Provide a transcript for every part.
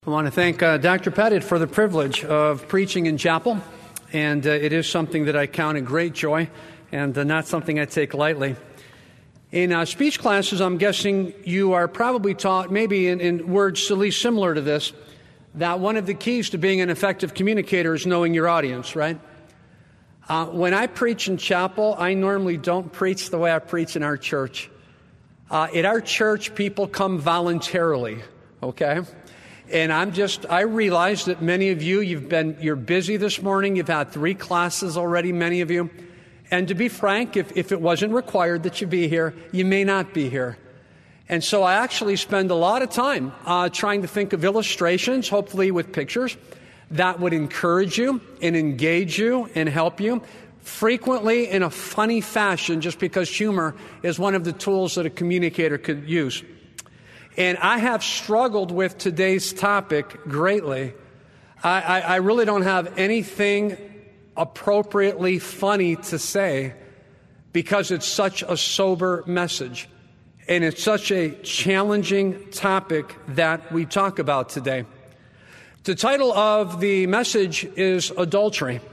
I want to thank Dr. Pettit for the privilege of preaching in chapel, and it is something that I count a great joy and not something I take lightly. In speech classes, I'm guessing you are probably taught, maybe in words at least similar to this, that one of the keys to being an effective communicator is knowing your audience, right? When I preach in chapel, I normally don't preach the way I preach in our church. At our church, people come voluntarily, okay? And I realize that many of you, you're busy this morning. You've had 3 classes already, many of you. And to be frank, if it wasn't required that you be here, you may not be here. And so I actually spend a lot of time trying to think of illustrations, hopefully with pictures, that would encourage you and engage you and help you, frequently in a funny fashion, just because humor is one of the tools that a communicator could use. And I have struggled with today's topic greatly. I really don't have anything appropriately funny to say because it's such a sober message. And it's such a challenging topic that we talk about today. The title of the message is Adultery.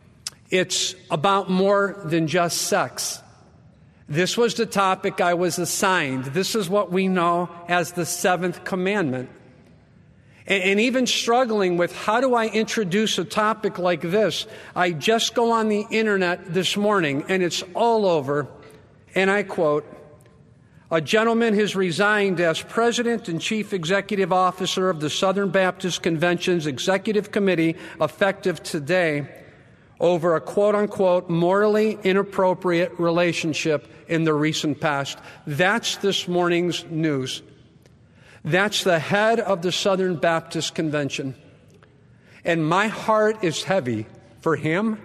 It's about more than just sex. This was the topic I was assigned. This is what we know as the 7th commandment. And even struggling with how do I introduce a topic like this, I just go on the internet this morning and it's all over. And I quote, "A gentleman has resigned as president and chief executive officer of the Southern Baptist Convention's executive committee effective today over a quote-unquote morally inappropriate relationship in the recent past." That's this morning's news. That's the head of the Southern Baptist Convention. And my heart is heavy for him,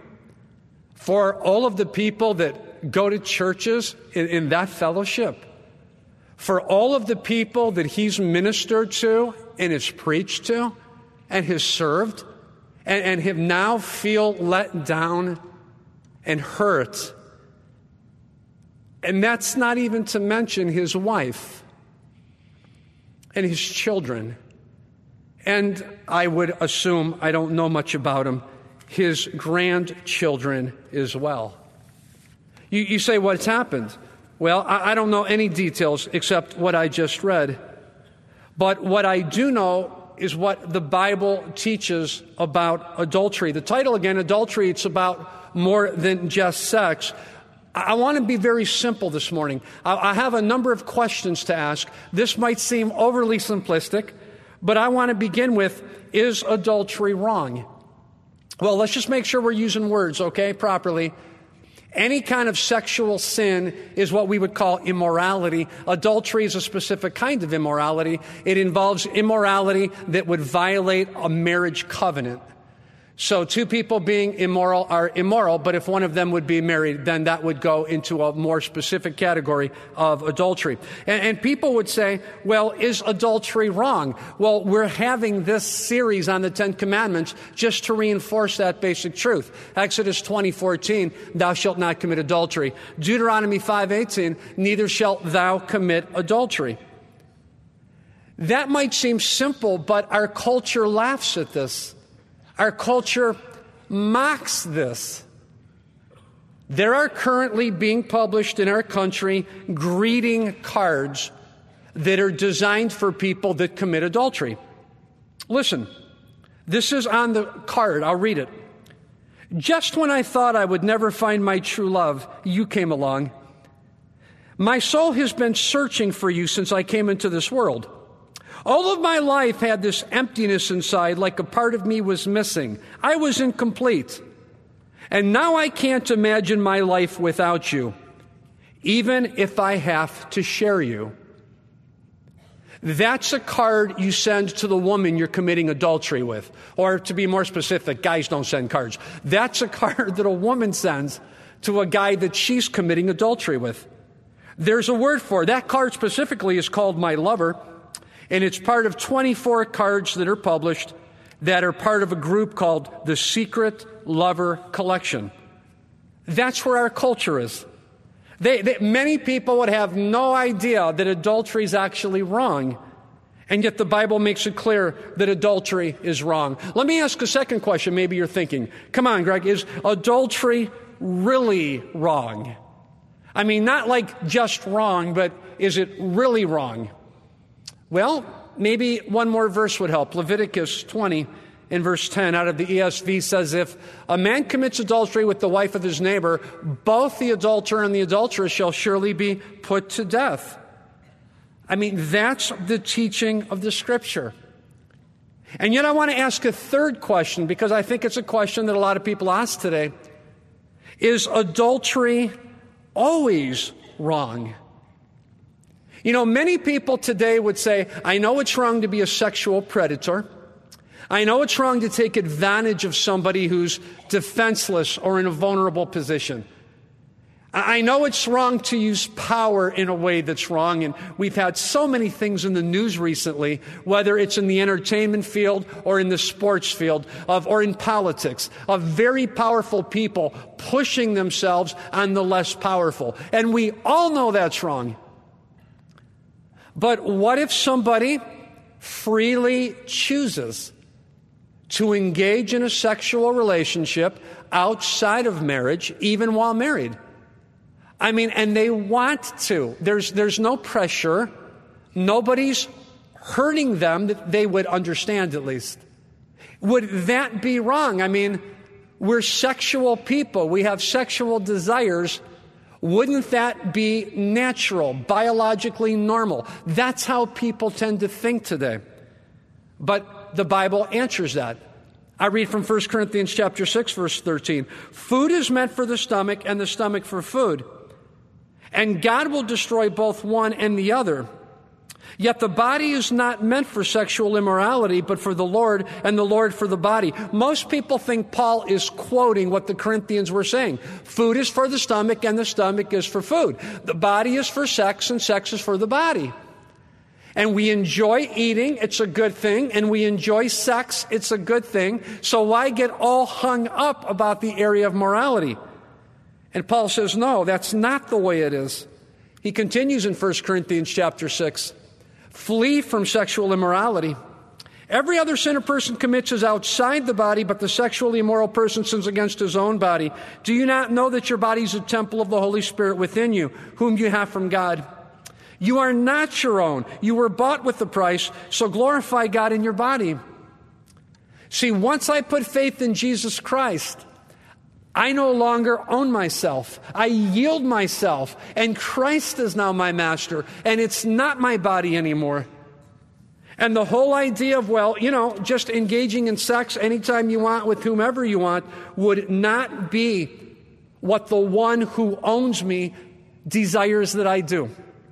for all of the people that go to churches in that fellowship, for all of the people that he's ministered to and has preached to and has served and have now feel let down and hurt. And that's not even to mention his wife and his children. And I would assume, I don't know much about him, his grandchildren as well. You say, what's happened? Well, I don't know any details except what I just read. But what I do know is what the Bible teaches about adultery. The title again, Adultery, it's about more than just sex. I want to be very simple this morning. I have a number of questions to ask. This might seem overly simplistic, but I want to begin with, is adultery wrong? Well, let's just make sure we're using words, okay, properly. Any kind of sexual sin is what we would call immorality. Adultery is a specific kind of immorality. It involves immorality that would violate a marriage covenant. So 2 people being immoral are immoral, but if one of them would be married, then that would go into a more specific category of adultery. And people would say, well, is adultery wrong? Well, we're having this series on the 10 Commandments just to reinforce that basic truth. Exodus 20:14, thou shalt not commit adultery. Deuteronomy 5:18, neither shalt thou commit adultery. That might seem simple, but our culture laughs at this. Our culture mocks this. There are currently being published in our country greeting cards that are designed for people that commit adultery. Listen, this is on the card. I'll read it. "Just when I thought I would never find my true love, you came along. My soul has been searching for you since I came into this world. All of my life had this emptiness inside, like a part of me was missing. I was incomplete. And now I can't imagine my life without you, even if I have to share you." That's a card you send to the woman you're committing adultery with. Or to be more specific, guys don't send cards. That's a card that a woman sends to a guy that she's committing adultery with. There's a word for it. That card specifically is called My Lover. And it's part of 24 cards that are published that are part of a group called the Secret Lover Collection. That's where our culture is. Many people would have no idea that adultery is actually wrong. And yet the Bible makes it clear that adultery is wrong. Let me ask a second question. Maybe you're thinking, come on, Greg, is adultery really wrong? I mean, not like just wrong, but is it really wrong? Well, maybe one more verse would help. Leviticus 20 in verse 10 out of the ESV says, if a man commits adultery with the wife of his neighbor, both the adulterer and the adulteress shall surely be put to death. I mean, that's the teaching of the Scripture. And yet I want to ask a third question, because I think it's a question that a lot of people ask today. Is adultery always wrong? You know, many people today would say, I know it's wrong to be a sexual predator. I know it's wrong to take advantage of somebody who's defenseless or in a vulnerable position. I know it's wrong to use power in a way that's wrong, and we've had so many things in the news recently, whether it's in the entertainment field or in the sports field or in politics, of very powerful people pushing themselves on the less powerful. And we all know that's wrong. But what if somebody freely chooses to engage in a sexual relationship outside of marriage, even while married? I mean, and they want to. There's no pressure. Nobody's hurting them that they would understand, at least. Would that be wrong? I mean, we're sexual people. We have sexual desires. Wouldn't that be natural, biologically normal? That's how people tend to think today. But the Bible answers that. I read from 1 Corinthians chapter 6, verse 13. Food is meant for the stomach, and the stomach for food. And God will destroy both one and the other. Yet the body is not meant for sexual immorality, but for the Lord, and the Lord for the body. Most people think Paul is quoting what the Corinthians were saying. Food is for the stomach, and the stomach is for food. The body is for sex, and sex is for the body. And we enjoy eating, it's a good thing. And we enjoy sex, it's a good thing. So why get all hung up about the area of morality? And Paul says, no, that's not the way it is. He continues in 1 Corinthians chapter 6. Flee from sexual immorality. Every other sin a person commits is outside the body, but the sexually immoral person sins against his own body. Do you not know that your body is a temple of the Holy Spirit within you, whom you have from God? You are not your own. You were bought with a price, so glorify God in your body. See, once I put faith in Jesus Christ, I no longer own myself. I yield myself, and Christ is now my master, and it's not my body anymore. And the whole idea of, well, you know, just engaging in sex anytime you want with whomever you want would not be what the one who owns me desires that I do.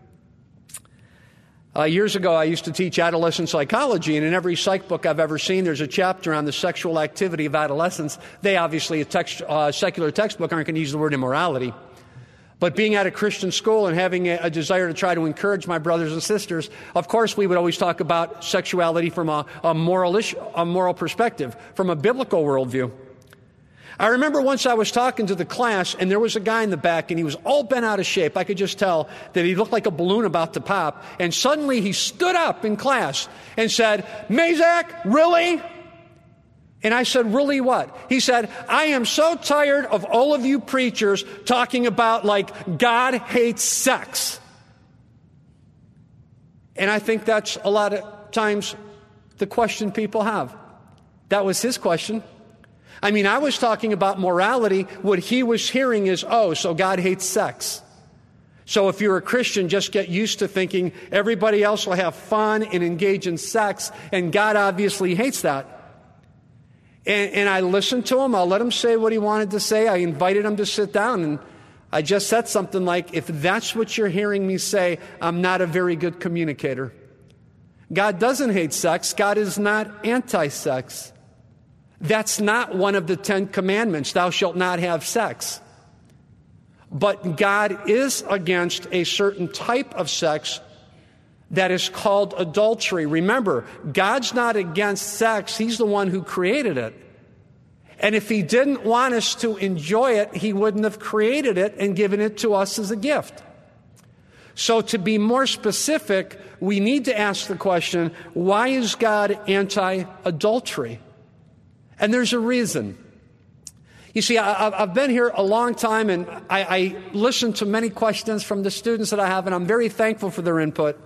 Years ago, I used to teach adolescent psychology, and in every psych book I've ever seen, there's a chapter on the sexual activity of adolescents. They obviously, a secular textbook, aren't going to use the word immorality. But being at a Christian school and having a desire to try to encourage my brothers and sisters, of course, we would always talk about sexuality from a moral perspective, from a biblical worldview. I remember once I was talking to the class, and there was a guy in the back, and he was all bent out of shape. I could just tell that he looked like a balloon about to pop. And suddenly he stood up in class and said, Mazak, really? And I said, really what? He said, I am so tired of all of you preachers talking about, like, God hates sex. And I think that's a lot of times the question people have. That was his question. I mean, I was talking about morality. What he was hearing is, oh, so God hates sex. So if you're a Christian, just get used to thinking everybody else will have fun and engage in sex, and God obviously hates that. And I listened to him. I'll let him say what he wanted to say. I invited him to sit down, and I just said something like, if that's what you're hearing me say, I'm not a very good communicator. God doesn't hate sex. God is not anti-sex. That's not one of the 10 commandments, thou shalt not have sex. But God is against a certain type of sex that is called adultery. Remember, God's not against sex. He's the one who created it. And if he didn't want us to enjoy it, he wouldn't have created it and given it to us as a gift. So to be more specific, we need to ask the question, why is God anti-adultery? And there's a reason. You see, I've been here a long time, and I listen to many questions from the students that I have, and I'm very thankful for their input.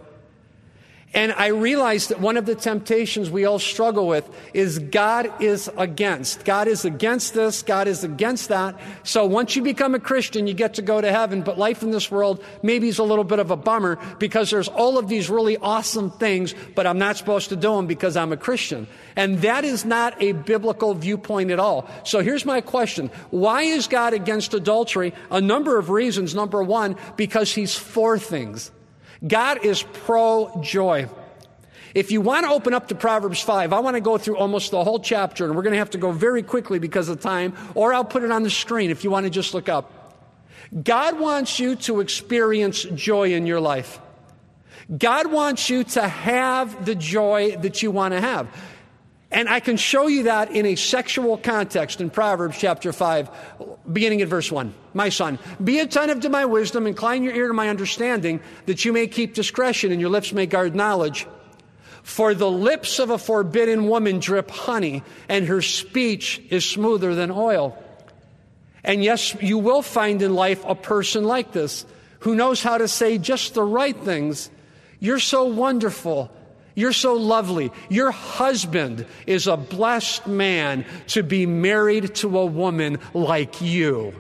And I realize that one of the temptations we all struggle with is God is against. God is against this. God is against that. So once you become a Christian, you get to go to heaven. But life in this world maybe is a little bit of a bummer because there's all of these really awesome things, but I'm not supposed to do them because I'm a Christian. And that is not a biblical viewpoint at all. So here's my question. Why is God against adultery? A number of reasons. Number one, because he's for things. God is pro-joy. If you want to open up to Proverbs 5, I want to go through almost the whole chapter, and we're going to have to go very quickly because of time, or I'll put it on the screen if you want to just look up. God wants you to experience joy in your life. God wants you to have the joy that you want to have. And I can show you that in a sexual context in Proverbs chapter 5, beginning at verse 1. My son, be attentive to my wisdom, incline your ear to my understanding, that you may keep discretion and your lips may guard knowledge. For the lips of a forbidden woman drip honey, and her speech is smoother than oil. And yes, you will find in life a person like this, who knows how to say just the right things. You're so wonderful. You're so lovely. Your husband is a blessed man to be married to a woman like you.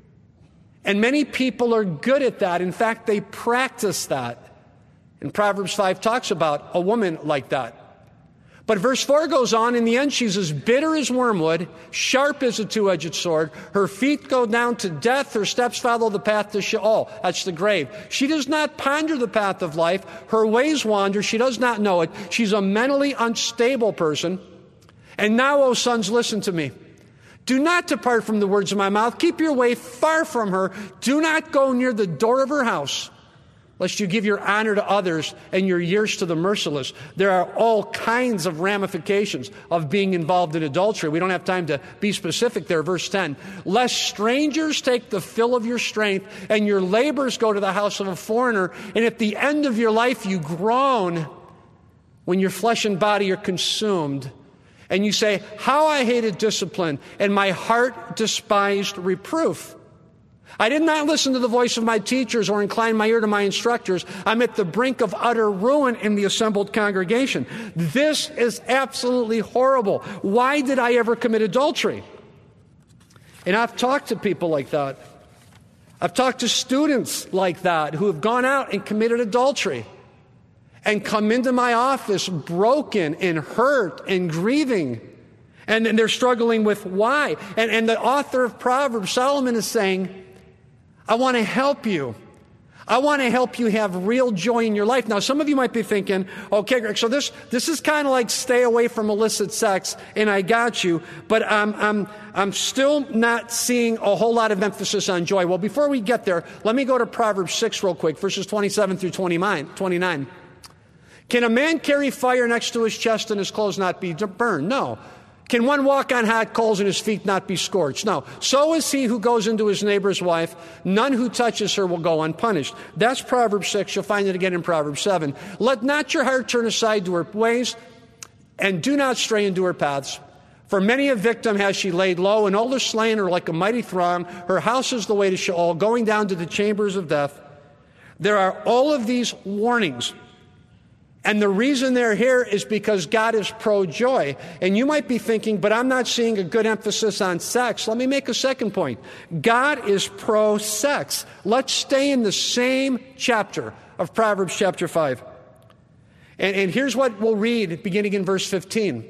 And many people are good at that. In fact, they practice that. And Proverbs 5 talks about a woman like that. But verse 4 goes on, in the end she's as bitter as wormwood, sharp as a two-edged sword. Her feet go down to death, her steps follow the path to Sheol. That's the grave. She does not ponder the path of life. Her ways wander, she does not know it. She's a mentally unstable person. And now, O sons, listen to me. Do not depart from the words of my mouth. Keep your way far from her. Do not go near the door of her house, lest you give your honor to others and your years to the merciless. There are all kinds of ramifications of being involved in adultery. We don't have time to be specific there. Verse 10, lest strangers take the fill of your strength and your labors go to the house of a foreigner. And at the end of your life, you groan when your flesh and body are consumed. And you say, how I hated discipline, and my heart despised reproof. I did not listen to the voice of my teachers or incline my ear to my instructors. I'm at the brink of utter ruin in the assembled congregation. This is absolutely horrible. Why did I ever commit adultery? And I've talked to people like that. I've talked to students like that who have gone out and committed adultery and come into my office broken and hurt and grieving. And they're struggling with why. And the author of Proverbs, Solomon, is saying, I want to help you. I want to help you have real joy in your life. Now, some of you might be thinking, okay, Greg, so this is kind of like stay away from illicit sex, and I got you, but I'm still not seeing a whole lot of emphasis on joy. Well, before we get there, let me go to Proverbs 6 real quick, verses 27 through 29. Can a man carry fire next to his chest and his clothes not be burned? No. Can one walk on hot coals and his feet not be scorched? No. So is he who goes into his neighbor's wife. None who touches her will go unpunished. That's Proverbs 6. You'll find it again in Proverbs 7. Let not your heart turn aside to her ways, and do not stray into her paths. For many a victim has she laid low, and all the slain are like a mighty throng. Her house is the way to Sheol, going down to the chambers of death. There are all of these warnings. And the reason they're here is because God is pro-joy. And you might be thinking, but I'm not seeing a good emphasis on sex. Let me make a second point. God is pro-sex. Let's stay in the same chapter of Proverbs chapter 5. And here's what we'll read beginning in verse 15.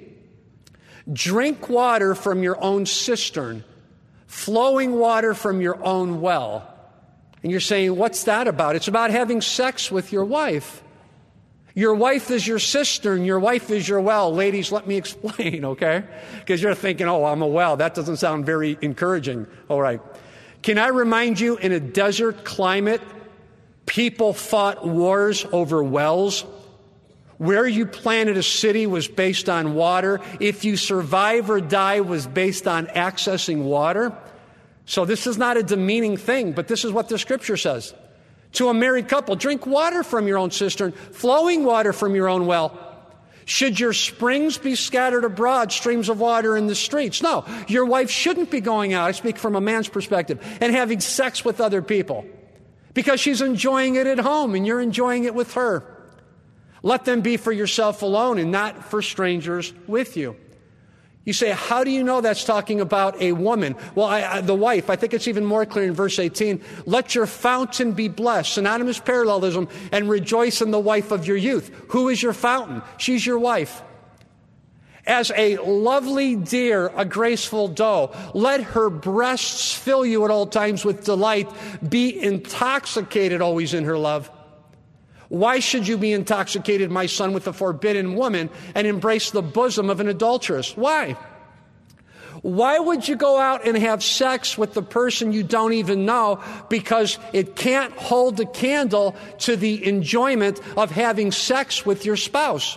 Drink water from your own cistern, flowing water from your own well. And you're saying, what's that about? It's about having sex with your wife. Your wife is your cistern. Your wife is your well. Ladies, let me explain, okay? Because you're thinking, oh, I'm a well. That doesn't sound very encouraging. All right. Can I remind you, in a desert climate, people fought wars over wells. Where you planted a city was based on water. If you survive or die was based on accessing water. So this is not a demeaning thing, but this is what the scripture says. To a married couple, drink water from your own cistern, flowing water from your own well. Should your springs be scattered abroad, streams of water in the streets? No, your wife shouldn't be going out, I speak from a man's perspective, and having sex with other people because she's enjoying it at home and you're enjoying it with her. Let them be for yourself alone and not for strangers with you. You say, how do you know that's talking about a woman? Well, the wife, I think it's even more clear in verse 18. Let your fountain be blessed, synonymous parallelism, and rejoice in the wife of your youth. Who is your fountain? She's your wife. As a lovely deer, a graceful doe, let her breasts fill you at all times with delight. Be intoxicated always in her love. Why should you be intoxicated, my son, with a forbidden woman and embrace the bosom of an adulteress? Why? Why would you go out and have sex with the person you don't even know? Because it can't hold a candle to the enjoyment of having sex with your spouse.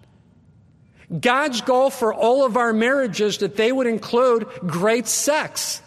God's goal for all of our marriages that they would include great sex.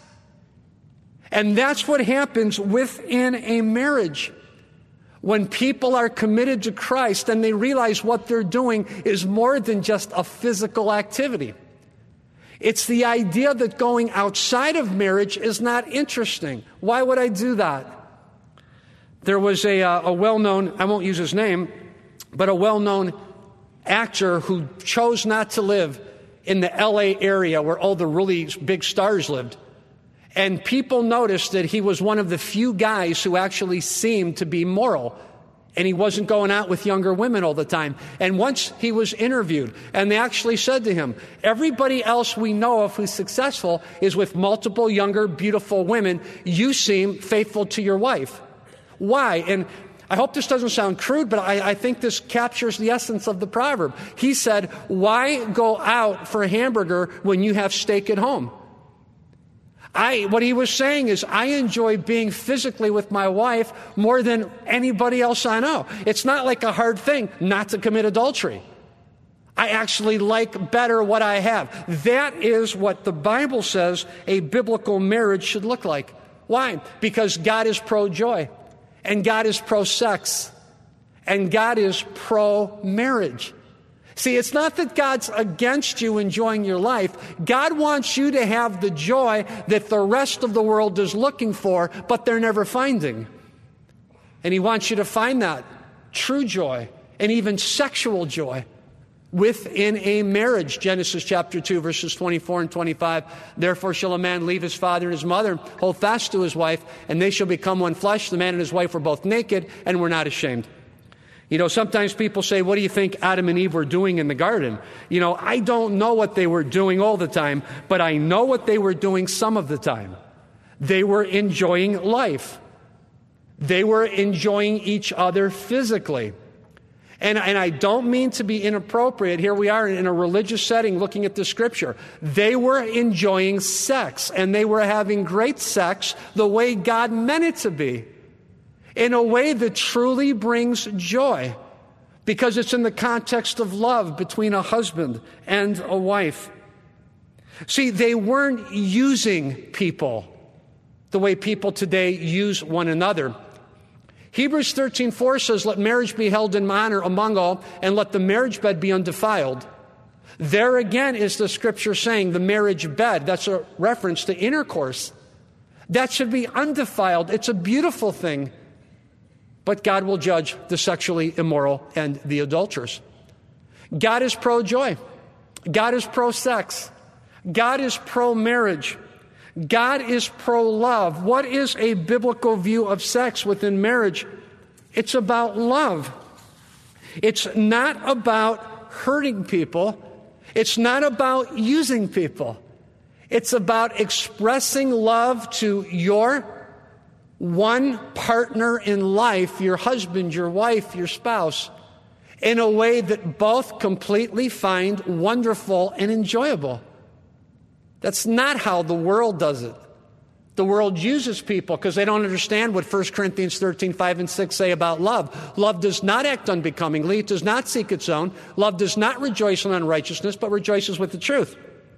And that's what happens within a marriage. When people are committed to Christ and they realize what they're doing is more than just a physical activity. It's the idea that going outside of marriage is not interesting. Why would I do that? There was a well-known, I won't use his name, but a well-known actor who chose not to live in the LA area where all the really big stars lived. And people noticed that he was one of the few guys who actually seemed to be moral. And he wasn't going out with younger women all the time. And once he was interviewed, and they actually said to him, everybody else we know of who's successful is with multiple younger, beautiful women. You seem faithful to your wife. Why? And I hope this doesn't sound crude, but I think this captures the essence of the proverb. He said, why go out for a hamburger when you have steak at home? What he was saying is, I enjoy being physically with my wife more than anybody else I know. It's not like a hard thing not to commit adultery. I actually like better what I have. That is what the Bible says a biblical marriage should look like. Why? Because God is pro-joy, and God is pro-sex, and God is pro-marriage. See, it's not that God's against you enjoying your life. God wants you to have the joy that the rest of the world is looking for, but they're never finding. And He wants you to find that true joy and even sexual joy within a marriage. Genesis chapter 2, verses 24 and 25. Therefore shall a man leave his father and his mother, hold fast to his wife, and they shall become one flesh. The man and his wife were both naked and were not ashamed. You know, sometimes people say, what do you think Adam and Eve were doing in the garden? You know, I don't know what they were doing all the time, but I know what they were doing some of the time. They were enjoying life. They were enjoying each other physically. And I don't mean to be inappropriate. Here we are in a religious setting looking at the scripture. They were enjoying sex, and they were having great sex the way God meant it to be. In a way that truly brings joy, because it's in the context of love between a husband and a wife. See, they weren't using people the way people today use one another. Hebrews 13:4 says, let marriage be held in honor among all, and let the marriage bed be undefiled. There again is the scripture saying the marriage bed. That's a reference to intercourse. That should be undefiled. It's a beautiful thing. But God will judge the sexually immoral and the adulterers. God is pro-joy. God is pro-sex. God is pro-marriage. God is pro-love. What is a biblical view of sex within marriage? It's about love. It's not about hurting people. It's not about using people. It's about expressing love to your one partner in life, your husband, your wife, your spouse, in a way that both completely find wonderful and enjoyable. That's not how the world does it. The world uses people because they don't understand what 1 Corinthians 13:5 and 6 say about love. Love does not act unbecomingly. It does not seek its own. Love does not rejoice in unrighteousness, but rejoices with the truth.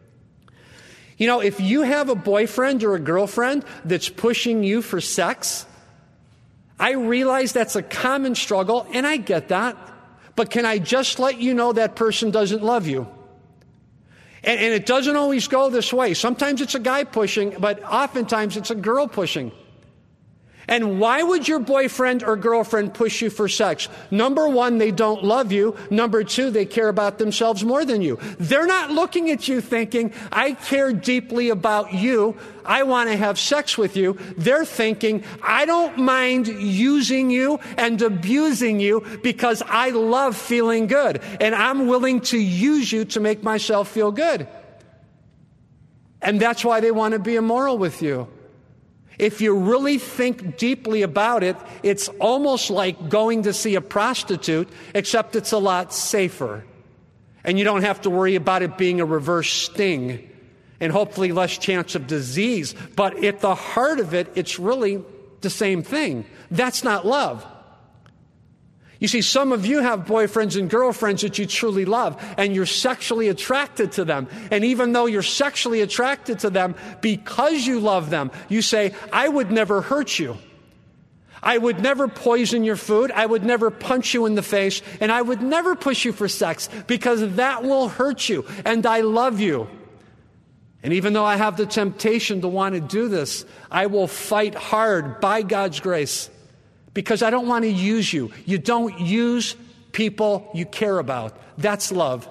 You know, if you have a boyfriend or a girlfriend that's pushing you for sex, I realize that's a common struggle, and I get that. But can I just let you know that person doesn't love you? And it doesn't always go this way. Sometimes it's a guy pushing, but oftentimes it's a girl pushing. And why would your boyfriend or girlfriend push you for sex? Number one, they don't love you. Number two, they care about themselves more than you. They're not looking at you thinking, I care deeply about you. I want to have sex with you. They're thinking, I don't mind using you and abusing you because I love feeling good. And I'm willing to use you to make myself feel good. And that's why they want to be immoral with you. If you really think deeply about it, it's almost like going to see a prostitute, except it's a lot safer. And you don't have to worry about it being a reverse sting and hopefully less chance of disease. But at the heart of it, it's really the same thing. That's not love. You see, some of you have boyfriends and girlfriends that you truly love, and you're sexually attracted to them. And even though you're sexually attracted to them because you love them, you say, I would never hurt you. I would never poison your food. I would never punch you in the face. And I would never push you for sex because that will hurt you. And I love you. And even though I have the temptation to want to do this, I will fight hard by God's grace. Because I don't want to use you. You don't use people you care about. That's love.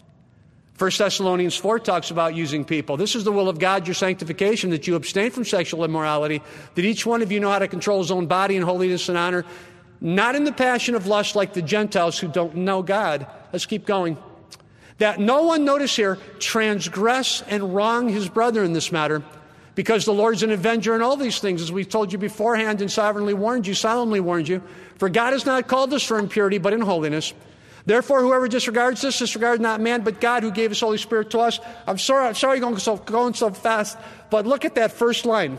1 Thessalonians 4 talks about using people. This is the will of God, your sanctification, that you abstain from sexual immorality, that each one of you know how to control his own body in holiness and honor, not in the passion of lust like the Gentiles who don't know God. Let's keep going. That no one, notice here, transgress and wrong his brother in this matter, because the Lord's an avenger in all these things, as we told you beforehand and solemnly warned you. For God has not called us for impurity, but in holiness. Therefore, whoever disregards this, disregards not man, but God who gave his Holy Spirit to us. I'm sorry going so fast, but look at that first line.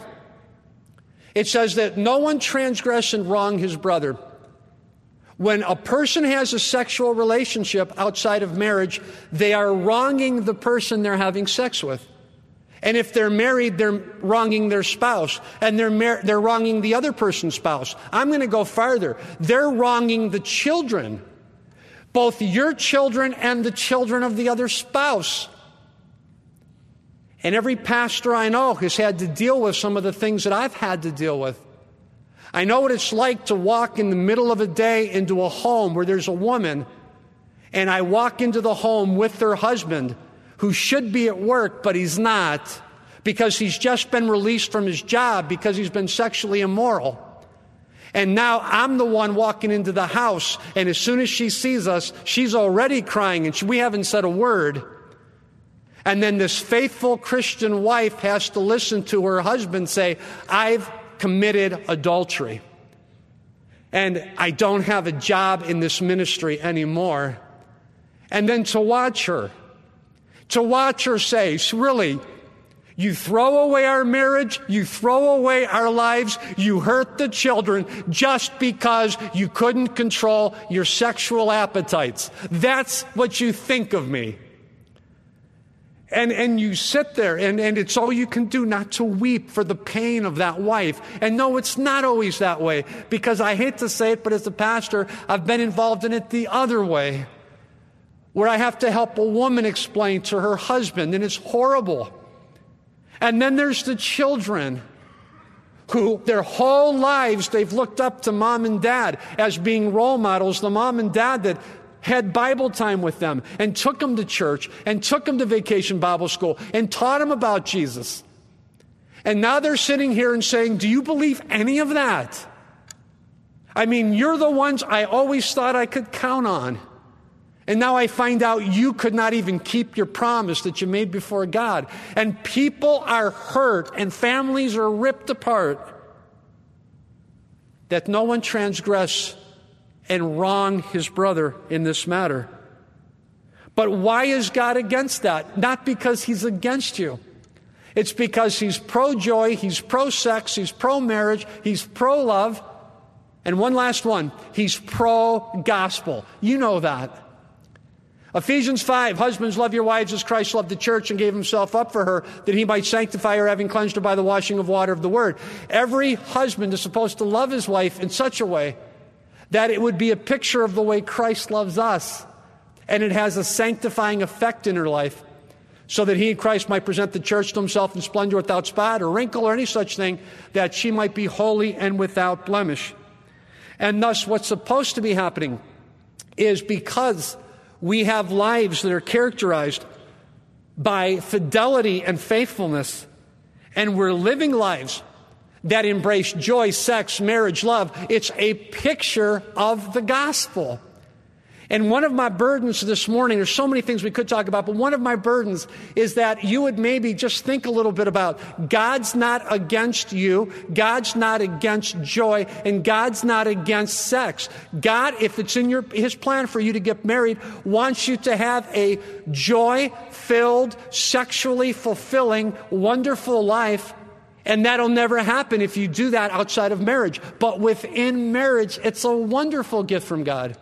It says that no one transgress and wrong his brother. When a person has a sexual relationship outside of marriage, they are wronging the person they're having sex with. And if they're married, they're wronging their spouse. And they're wronging the other person's spouse. I'm going to go farther. They're wronging the children. Both your children and the children of the other spouse. And every pastor I know has had to deal with some of the things that I've had to deal with. I know what it's like to walk in the middle of a day into a home where there's a woman, and I walk into the home with their husband, who should be at work, but he's not, because he's just been released from his job because he's been sexually immoral. And now I'm the one walking into the house, and as soon as she sees us, she's already crying, and we haven't said a word. And then this faithful Christian wife has to listen to her husband say, I've committed adultery, and I don't have a job in this ministry anymore. And then to watch her say, really, you throw away our marriage, you throw away our lives, you hurt the children just because you couldn't control your sexual appetites. That's what you think of me. And you sit there, and it's all you can do not to weep for the pain of that wife. And no, it's not always that way, because I hate to say it, but as a pastor, I've been involved in it the other way, where I have to help a woman explain to her husband, and it's horrible. And then there's the children who their whole lives they've looked up to mom and dad as being role models, the mom and dad that had Bible time with them and took them to church and took them to vacation Bible school and taught them about Jesus. And now they're sitting here and saying, do you believe any of that? I mean, you're the ones I always thought I could count on. And now I find out you could not even keep your promise that you made before God. And people are hurt and families are ripped apart. That no one transgress and wrong his brother in this matter. But why is God against that? Not because he's against you. It's because he's pro-joy, he's pro-sex, he's pro-marriage, he's pro-love. And one last one, he's pro-gospel. You know that. Ephesians 5, husbands, love your wives as Christ loved the church and gave himself up for her, that he might sanctify her, having cleansed her by the washing of water of the word. Every husband is supposed to love his wife in such a way that it would be a picture of the way Christ loves us. And it has a sanctifying effect in her life, so that he and Christ might present the church to himself in splendor, without spot or wrinkle or any such thing, that she might be holy and without blemish. And thus, what's supposed to be happening is, because we have lives that are characterized by fidelity and faithfulness, and we're living lives that embrace joy, sex, marriage, love, it's a picture of the gospel. And one of my burdens this morning, there's so many things we could talk about, but one of my burdens is that you would maybe just think a little bit about God's not against you, God's not against joy, and God's not against sex. God, if it's in his plan for you to get married, wants you to have a joy-filled, sexually fulfilling, wonderful life. And that'll never happen if you do that outside of marriage. But within marriage, it's a wonderful gift from God.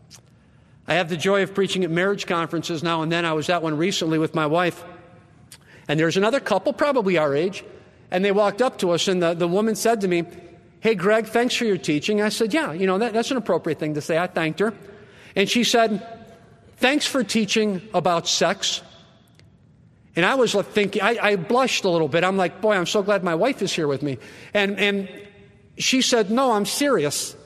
I have the joy of preaching at marriage conferences now and then. I was at one recently with my wife. And there's another couple, probably our age. And they walked up to us, and the woman said to me, "Hey, Greg, thanks for your teaching." I said, "Yeah, that's an appropriate thing to say." I thanked her. And she said, "Thanks for teaching about sex." And I was thinking, I blushed a little bit. I'm like, boy, I'm so glad my wife is here with me. And she said, "No, I'm serious."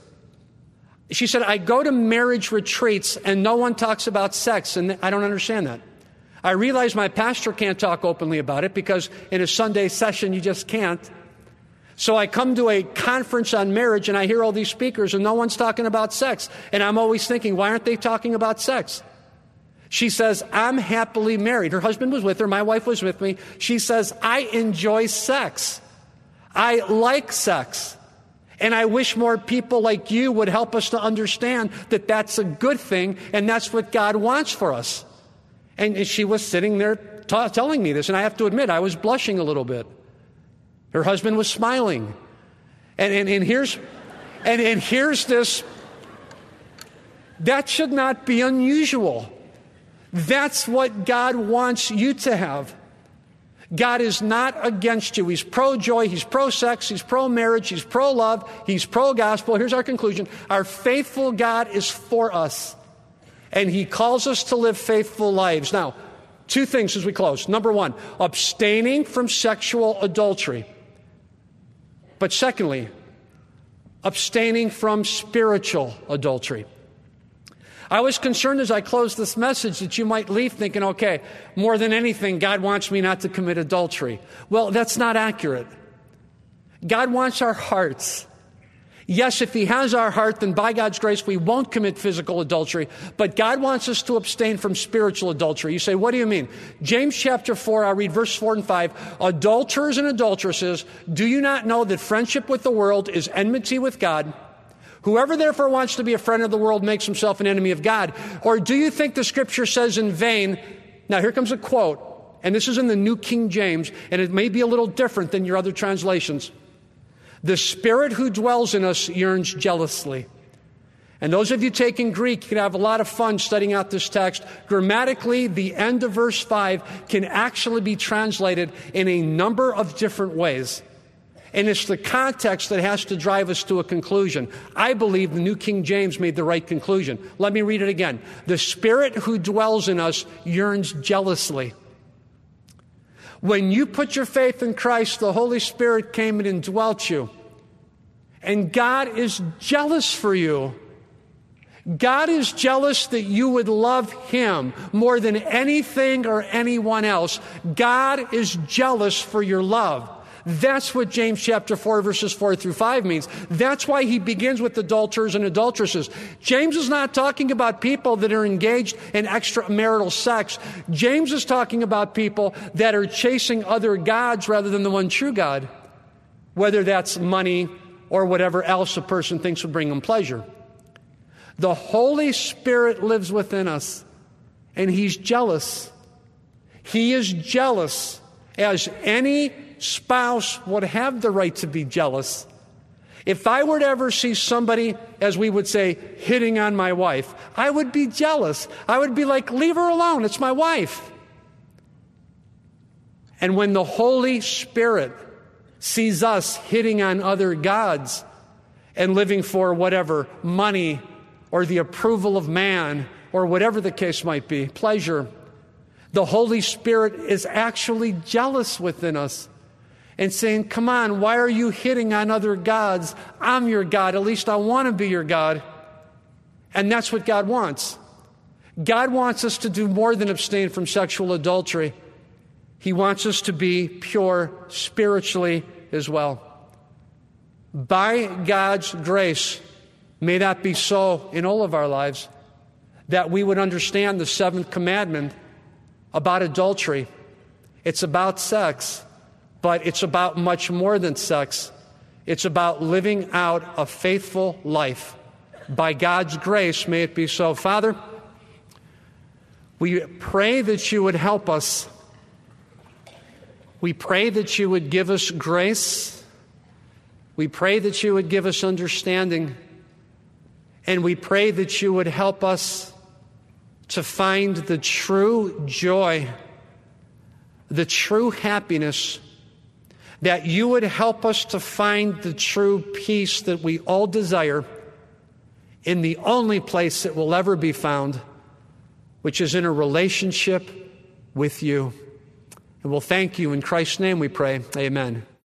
She said, "I go to marriage retreats and no one talks about sex, and I don't understand that. I realize my pastor can't talk openly about it because in a Sunday session you just can't. So I come to a conference on marriage and I hear all these speakers and no one's talking about sex. And I'm always thinking, why aren't they talking about sex?" She says, "I'm happily married." Her husband was with her. My wife was with me. She says, "I enjoy sex. I like sex. And I wish more people like you would help us to understand that that's a good thing and that's what God wants for us." And she was sitting there telling me this, and I have to admit, I was blushing a little bit. Her husband was smiling. And here's this. That should not be unusual. That's what God wants you to have. God is not against you. He's pro-joy, He's pro-sex, He's pro-marriage, He's pro-love, He's pro-gospel. Here's our conclusion. Our faithful God is for us, and He calls us to live faithful lives. Now, two things as we close. Number one, abstaining from sexual adultery. But secondly, abstaining from spiritual adultery. I was concerned as I closed this message that you might leave thinking, okay, more than anything, God wants me not to commit adultery. Well, that's not accurate. God wants our hearts. Yes, if He has our heart, then by God's grace, we won't commit physical adultery. But God wants us to abstain from spiritual adultery. You say, what do you mean? James chapter 4, I'll read verse 4 and 5. "Adulterers and adulteresses, do you not know that friendship with the world is enmity with God? Whoever therefore wants to be a friend of the world makes himself an enemy of God. Or do you think the Scripture says in vain," now here comes a quote, and this is in the New King James, and it may be a little different than your other translations. "The Spirit who dwells in us yearns jealously." And those of you taking Greek can have a lot of fun studying out this text. Grammatically, the end of verse 5 can actually be translated in a number of different ways. And it's the context that has to drive us to a conclusion. I believe the New King James made the right conclusion. Let me read it again. "The Spirit who dwells in us yearns jealously." When you put your faith in Christ, the Holy Spirit came and indwelt you. And God is jealous for you. God is jealous that you would love Him more than anything or anyone else. God is jealous for your love. That's what James chapter 4, verses 4 through 5 means. That's why he begins with adulterers and adulteresses. James is not talking about people that are engaged in extramarital sex. James is talking about people that are chasing other gods rather than the one true God, whether that's money or whatever else a person thinks would bring them pleasure. The Holy Spirit lives within us, and He's jealous. He is jealous, as any spouse would have the right to be jealous. If I were to ever see somebody, as we would say, hitting on my wife, I would be jealous. I would be like, leave her alone. It's my wife. And when the Holy Spirit sees us hitting on other gods and living for whatever, money or the approval of man or whatever the case might be, pleasure, the Holy Spirit is actually jealous within us and saying, come on, why are you hitting on other gods? I'm your God. At least I want to be your God. And that's what God wants. God wants us to do more than abstain from sexual adultery. He wants us to be pure spiritually as well. By God's grace, may that be so in all of our lives, that we would understand the seventh commandment about adultery. It's about sex, but it's about much more than sex. It's about living out a faithful life. By God's grace, may it be so. Father, we pray that you would help us. We pray that you would give us grace. We pray that you would give us understanding. And we pray that you would help us to find the true joy, the true happiness, that you would help us to find the true peace that we all desire in the only place it will ever be found, which is in a relationship with you. And we'll thank you. In Christ's name we pray. Amen.